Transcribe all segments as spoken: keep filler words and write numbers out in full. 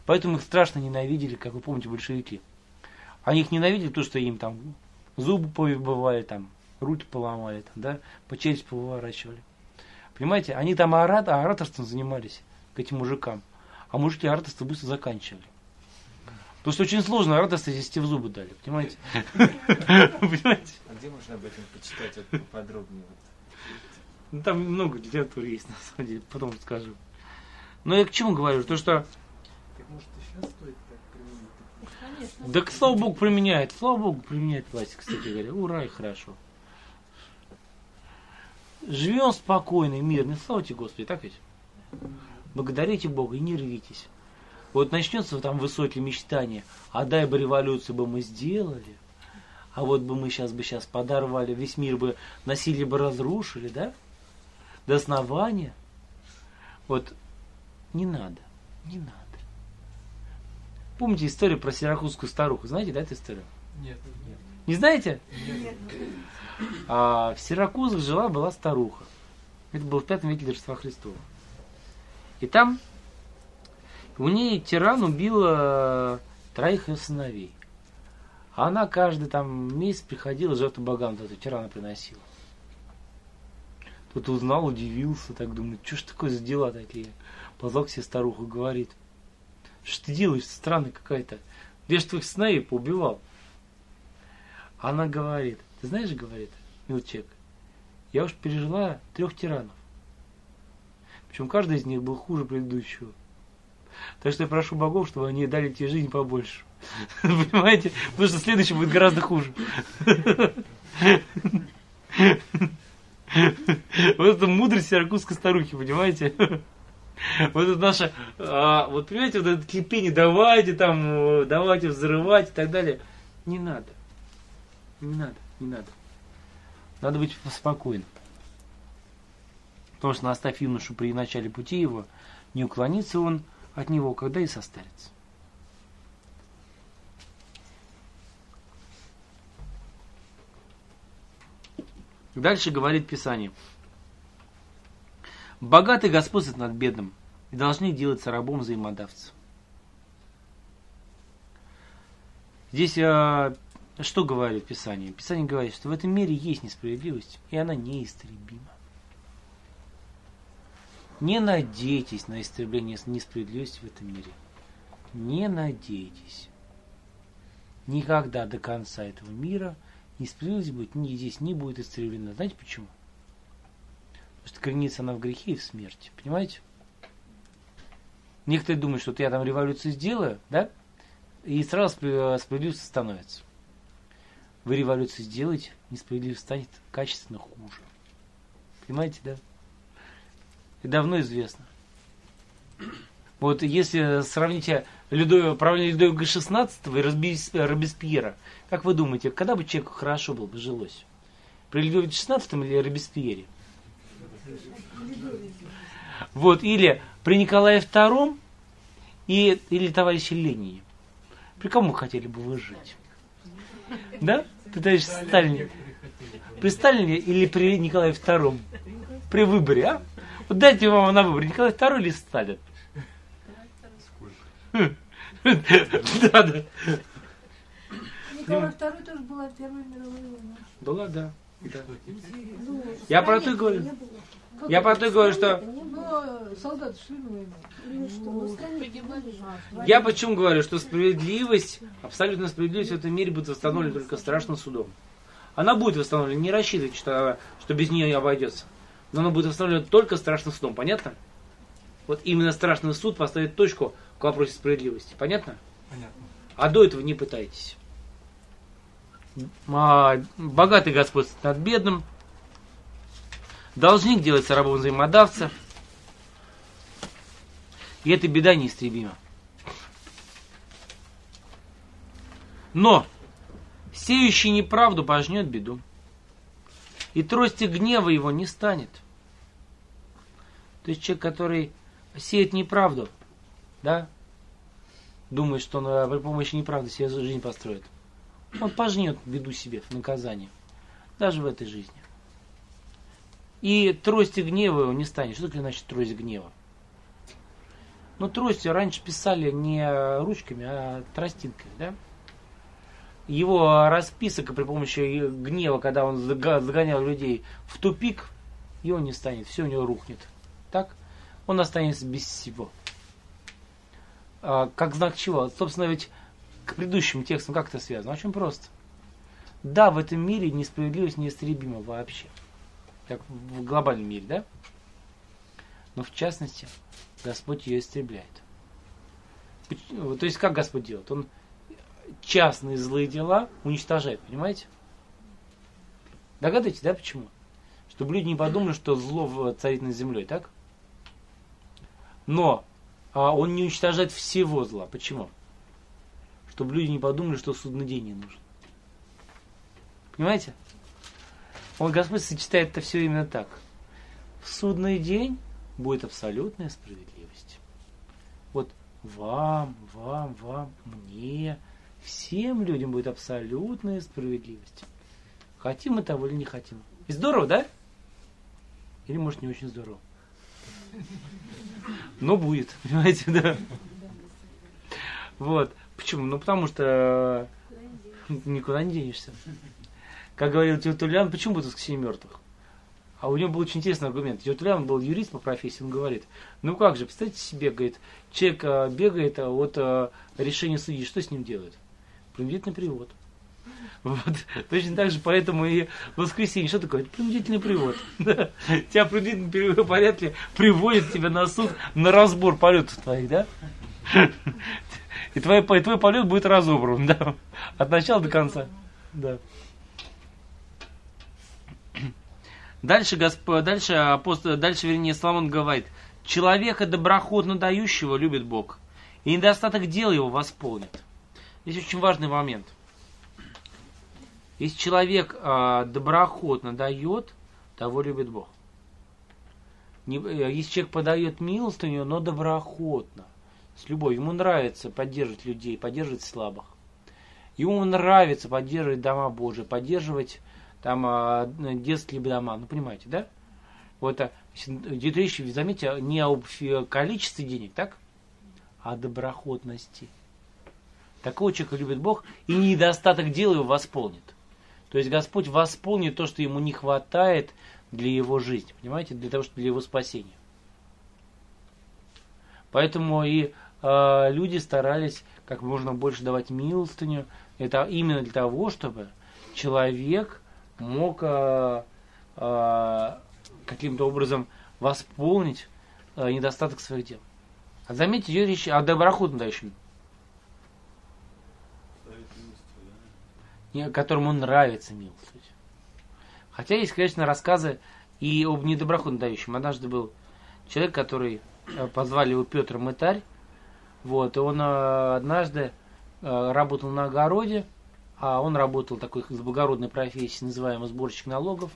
Поэтому их страшно ненавидели, как вы помните, большевики. Они их ненавидели, потому что им там зубы повыбивали, там, руки поломали, там, да, по челюсть поворачивали. Понимаете, они там орат, ораторством занимались к этим мужикам. А мужики ораторство быстро заканчивали. Потому что очень сложно ораторство, если тебе в зубы дали. Понимаете? Понимаете? А где можно об этом почитать вот поподробнее? Ну, там много литературы есть, на самом деле, потом скажу. Но я к чему говорю? То, что... Так может и сейчас стоит так применить? Конечно. Да, слава Богу, применяет. Слава Богу, применяет власть, кстати говоря. Ура, и хорошо. Живем спокойно, мирно. Славьте Господи, так ведь? Благодарите Бога и не рвитесь. Вот начнется там высокие мечтания. А дай бы революцию бы мы сделали. А вот бы мы сейчас бы сейчас подорвали, весь мир бы насилие бы разрушили, да? До основания. Вот не надо, не надо. Помните историю про сиракузскую старуху? Знаете, да, эту историю? Нет, нет. Не знаете? Нет. А в Сиракузах жила-была старуха. Это было в пятом веке до Рождества Христова. И там у нее тиран убил э, троих ее сыновей. А она каждый там месяц приходила, жертву богам, вот эту тирана приносила. Кто-то узнал, удивился, так думает, что ж такое за дела такие? Позвал к себе старуху и говорит, что ты делаешь, странная какая-то. Я ж твоих сыновей поубивал. Она говорит, ты знаешь, говорит, милчик, я уж пережила трех тиранов. Причем каждый из них был хуже предыдущего. Так что я прошу богов, чтобы они дали тебе жизнь побольше. Понимаете? Потому что следующий будет гораздо хуже. Вот это мудрость сиракузской старухи, понимаете? Вот это наша, а, вот понимаете, вот это кипение, давайте там, давайте взрывать и так далее. Не надо. Не надо, не надо. Надо быть спокойным. Потому что наставь юношу при начале пути его, не уклонится он от него, когда и состарится. Дальше говорит Писание. Богатый господствует над бедным, и должны делаться рабом взаимодавца. Здесь а, что говорит Писание? Писание говорит, что в этом мире есть несправедливость, и она неистребима. Не надейтесь на истребление несправедливости в этом мире. Не надейтесь. Никогда до конца этого мира несправедливость будет, ни здесь не будет истреблена. Знаете почему? Потому что коренится она в грехе и в смерти. Понимаете? Некоторые думают, что вот я там революцию сделаю, да? И сразу справедливость становится. Вы революцию сделаете, несправедливость станет качественно хуже. Понимаете, да? Это давно известно. Вот если сравните Людовика, правление Людовика шестнадцатого и Робеспьера, как вы думаете, когда бы человеку хорошо было бы жилось? При Людовике шестнадцатом или Робеспьере? Вот, или при Николае втором и, или товарище Ленине. При ком вы хотели бы вы жить? Да? При товарище Сталине. При Сталине или при Николае втором? При выборе, а? Вот дайте вам на выбор, Николай второй или Сталин? Да, да. Николай второй тоже была Первая мировая война. Была, да. да. Я про то и говорю. Я про то и говорю, что... Солдаты шли на войну. Я почему говорю, что справедливость, абсолютная справедливость в этом мире будет восстановлена только страшным судом. Она будет восстановлена, не рассчитывайте, что, что без нее не обойдется. Но она будет восстановлена только страшным судом, понятно? Вот именно страшный суд поставит точку к вопросу справедливости, понятно? Понятно. А до этого не пытайтесь. Богатый господствует над бедным. Должник делается рабом взаимодавца. И эта беда неистребима. Но сеющий неправду пожнет беду. И трости гнева его не станет. То есть человек, который сеет неправду, да, думает, что он при помощи неправды себе жизнь построит, он пожнет беду себе в наказание. Даже в этой жизни. И трости гнева его не станет. Что такое значит трость гнева? Ну, трость раньше писали не ручками, а тростинками, да? Его расписок при помощи гнева, когда он загонял людей в тупик, его не станет, все у него рухнет. Так? Он останется без всего. А, как знак чего? Собственно, ведь к предыдущим текстам как это связано? Очень просто. Да, в этом мире несправедливость неистребима вообще. Как в глобальном мире, да? Но в частности, Господь ее истребляет. То есть, как Господь делает? Он частные злые дела уничтожает, понимаете? Догадываетесь, да, почему? Чтобы люди не подумали, что зло царит над землей, так? Но а он не уничтожает всего зла. Почему? Чтобы люди не подумали, что судный день не нужен. Понимаете? Он, Господь, сочетает это все именно так. В судный день будет абсолютная справедливость. Вот вам, вам, вам, мне, всем людям будет абсолютная справедливость. Хотим мы того или не хотим. И здорово, да? Или, может, не очень здорово. Но будет, понимаете, да? Вот. Почему? Ну, потому что никуда не денешься. Как говорил Тертуллиан, почему будет воскресенье мертвых? А у него был очень интересный аргумент. Тертуллиан был юрист по профессии, он говорит, ну как же, представьте себе, говорит, человек бегает от решения судьи, что с ним делают? Принудительный привод. Вот. Точно так же, поэтому и воскресенье, что такое? Принудительный привод. Тебя в принудительном порядке приводят тебя на суд на разбор полетов твоих, да? И твой, твой полет будет разобран, да? От начала до конца. Да. Дальше, Господь, дальше, апостол, дальше, вернее, Соломон говорит, человека доброходно дающего любит Бог, и недостаток дел его восполнит. Здесь очень важный момент. Если человек э, доброходно дает, того любит Бог. Не, если человек подает милостыню, но доброходно, с любовью, ему нравится поддерживать людей, поддерживать слабых. Ему нравится поддерживать дома Божии, поддерживать там детские дома, ну понимаете, да? Вот идет речь, заметьте, не об количестве денег, так? А о доброходности. Такого человека любит Бог, и недостаток дел его восполнит. То есть Господь восполнит то, что ему не хватает для его жизни, понимаете, для того, чтобы для его спасения. Поэтому и э, люди старались как можно больше давать милостыню. Это именно для того, чтобы человек мог э, э, каким-то образом восполнить э, недостаток своих дел. А заметьте, идет речь о доброходном дающем, которому нравится милостивить. Хотя есть, конечно, рассказы и об недоброходно дающем. Однажды был человек, который э, позвали его Петр Мытарь. Вот, и он э, однажды э, работал на огороде. А он работал такой с благородной профессией, называемой сборщик налогов.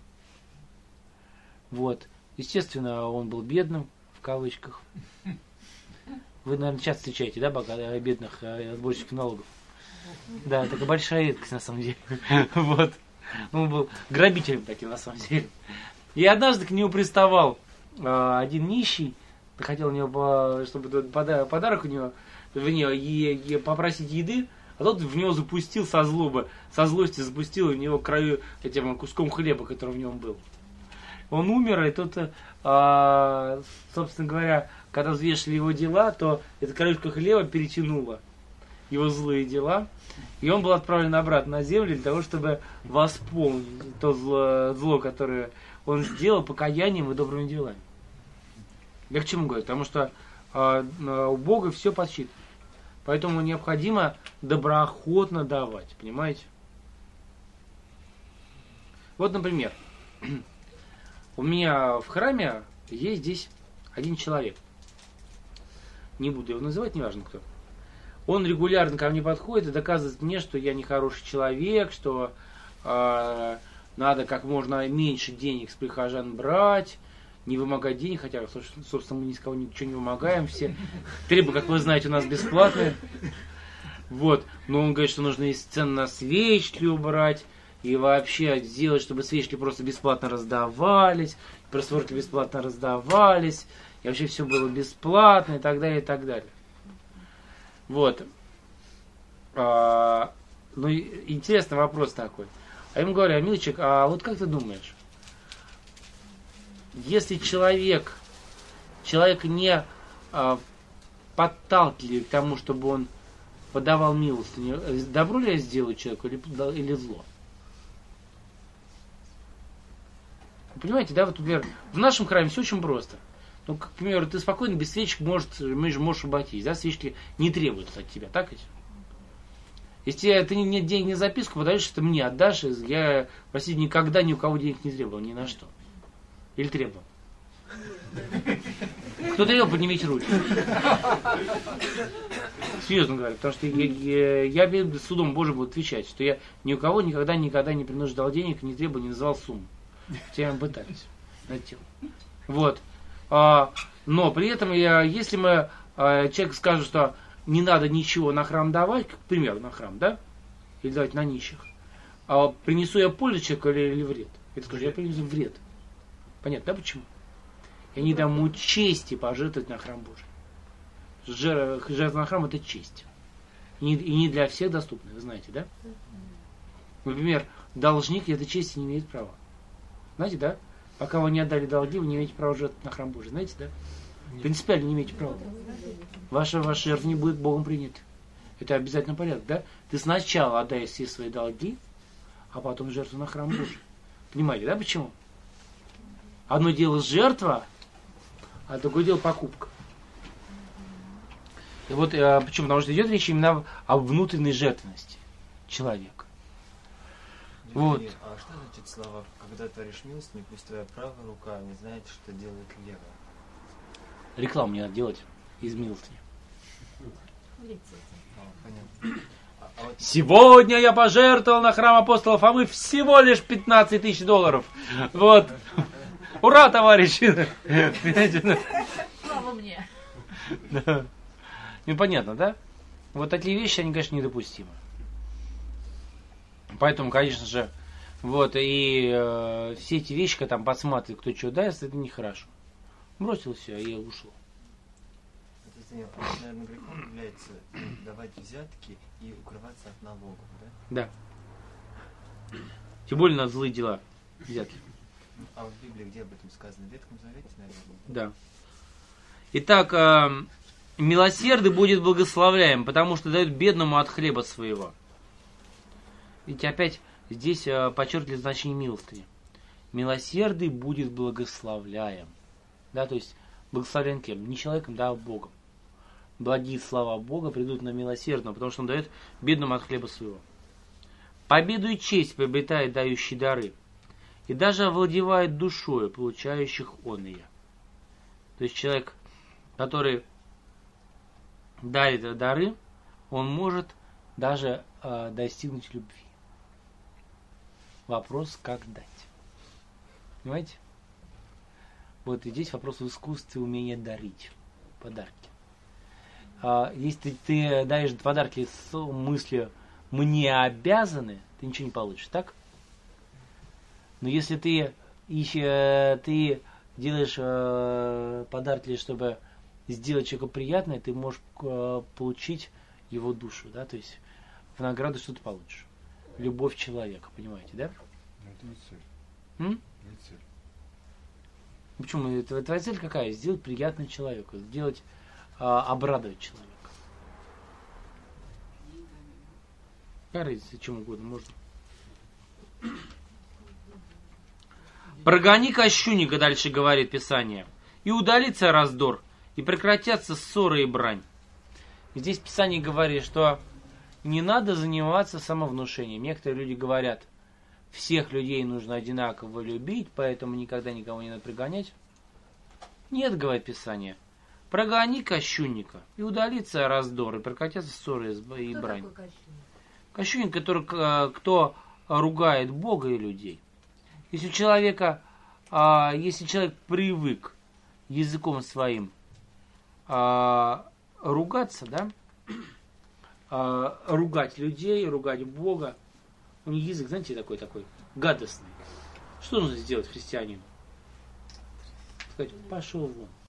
Вот. Естественно, он был бедным, в кавычках. Вы, наверное, часто встречаете, да, бедных сборщиков налогов? Да, такая большая редкость, на самом деле. Вот. Он был грабителем таким, на самом деле. И однажды к нему приставал один нищий, хотел у него, чтобы подарок у него, вернее, попросить еды. А тот в него запустил со злобы, со злости запустил в него краю этим куском хлеба, который в нем был. Он умер, и тут, а, собственно говоря, когда взвешивали его дела, то эта краюшка хлеба перетянула его злые дела. И он был отправлен обратно на землю для того, чтобы восполнить то зло, зло которое он сделал покаянием и добрыми делами. Я к чему говорю? Потому что а, у Бога все подсчитано. Поэтому необходимо доброохотно давать, понимаете? Вот, например, у меня в храме есть здесь один человек. Не буду его называть, неважно кто. Он регулярно ко мне подходит и доказывает мне, что я нехороший человек, что э, надо как можно меньше денег с прихожан брать, не вымогать денег, хотя, собственно, мы ни с кого ничего не вымогаем, все требы, как вы знаете, у нас бесплатные. Вот. Но он говорит, что нужно из цен на свечки убрать, и вообще сделать, чтобы свечки просто бесплатно раздавались, просворки бесплатно раздавались, и вообще все было бесплатно, и так далее, и так далее. Вот. А, ну, интересный вопрос такой. А я ему говорю, Амилчик, а вот как ты думаешь, если человек, человек не а, подталкивает к тому, чтобы он подавал милостыню, добро ли я сделаю человеку или, или зло? Понимаете, да, вот, например, в нашем храме все очень просто. Ну, к примеру, ты спокойно без свечек может, можешь обойтись, да, свечки не требуются от тебя, так ведь? Если ты нет денег на записку, подаешь, что ты мне отдашь, я, простите, никогда ни у кого денег не требовал, ни на что. Или требовал? Кто требовал, поднимите руки. Серьезно говорю, потому что я, я, я перед судом Божьим буду отвечать, что я ни у кого никогда, никогда не принуждал денег, не требовал, не называл сумму. Хотя мы пытались над тем. Вот. А, но при этом, я, если мы а, человек скажет, что не надо ничего на храм давать, к примеру, на храм, да? Или давать на нищих. А принесу я пользу человеку или, или вред? Я скажу, я принесу вред. Понятно, да, почему? Я не дам ему чести пожертвовать на храм Божий. Жертва на храм — это честь. И не, и не для всех доступна, вы знаете, да? Например, должник этой чести не имеет права. Знаете, да? Пока вы не отдали долги, вы не имеете права жертвовать на храм Божий. Знаете, да? Принципиально не имеете права. Ваша, ваша жертва не будет Богом принята. Это обязательно порядок, да? Ты сначала отдай все свои долги, а потом жертву на храм Божий. Понимаете, да, почему? Одно дело жертва, а другое дело покупка. И вот э, почему? Потому что идет речь именно о внутренней жертвенности человека. Евгений, Вот. А что значит слова, когда творишь милостыню, пусть твоя правая рука не знает, что делает левая? Рекламу не надо делать из милостыни. А, понятно. А, а вот Сегодня я пожертвовал на храм апостола Фомы всего лишь пятнадцать тысяч долларов. Вот. Ура, товарищи! Слава мне. Да. Ну, понятно, да? Вот такие вещи, они, конечно, недопустимы. Поэтому, конечно же, вот, и э, все эти вещи, когда там подсматривают, кто что даст, это нехорошо. Бросил все, и ушло. это, наверное, грехом является давать взятки и укрываться от налогов, да? Да. Тем более на злые дела взятки. А в Библии где об этом сказано? В Ветхом Завете, наверное? Да. Итак, э, милосердный будет благословляем, потому что дает бедному от хлеба своего. Видите, опять здесь э, подчеркивали значение милостыни. Милосердный будет благословляем. Да, то есть благословляем кем? Не человеком, да, а Богом. Благие слова Бога придут на милосердного, потому что он дает бедному от хлеба своего. Победу и честь приобретает дающий дары, и даже овладевает душою получающих он ее. То есть человек, который дарит дары, он может даже э, достигнуть любви. Вопрос, как дать. Понимаете? Вот и здесь вопрос в искусстве умения дарить подарки. А, если ты, ты даешь подарки с мыслью «мне обязаны», ты ничего не получишь, так? Но если ты, ищешь, ты делаешь э, подарки, чтобы сделать человеку приятное, ты можешь э, получить его душу, да, то есть в награду что ты получишь? Любовь человека, понимаете, да? Но это не цель. М? Не цель. Почему? Это, твоя цель какая? Сделать приятно человеку, сделать, а, обрадовать человека. Какая разница, чем угодно можно. Прогони кощунника, дальше говорит Писание, и удалится раздор, и прекратятся ссоры и брань. Здесь Писание говорит, что не надо заниматься самовнушением. Некоторые люди говорят, всех людей нужно одинаково любить, поэтому никогда никого не надо прогонять. Нет, говорит Писание, прогони кощунника, и удалится раздор, и прекратятся ссоры и Кто брань. такой кощунник? Кощунник, который, кто ругает Бога и людей. Если у человека, если человек привык языком своим ругаться, да, ругать людей, ругать Бога, у него язык, знаете, такой такой гадостный. Что нужно сделать христианину? Сказать, пошел вон.